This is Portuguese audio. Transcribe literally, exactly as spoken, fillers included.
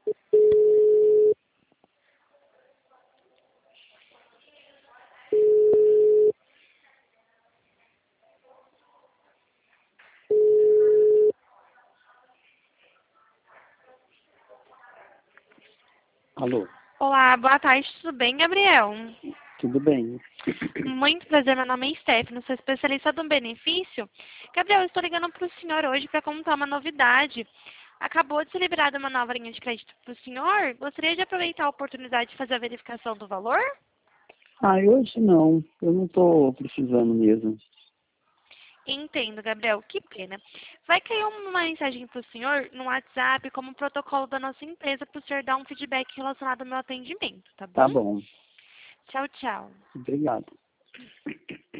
Alô, Olá, boa tarde, tudo bem, Gabriel? tudo bem? Muito prazer, meu nome é Stephanie, sou especialista do benefício. Gabriel, eu estou ligando para o senhor hoje para contar uma novidade. Acabou de ser liberada uma nova linha de crédito para o senhor. Gostaria de aproveitar a oportunidade de fazer a verificação do valor? Ah, hoje não. Eu não estou precisando mesmo. Entendo, Gabriel, que pena. Vai cair uma mensagem para o senhor no WhatsApp como protocolo da nossa empresa para o senhor dar um feedback relacionado ao meu atendimento, tá bom? Tá bom. Tchau, tchau. Obrigado.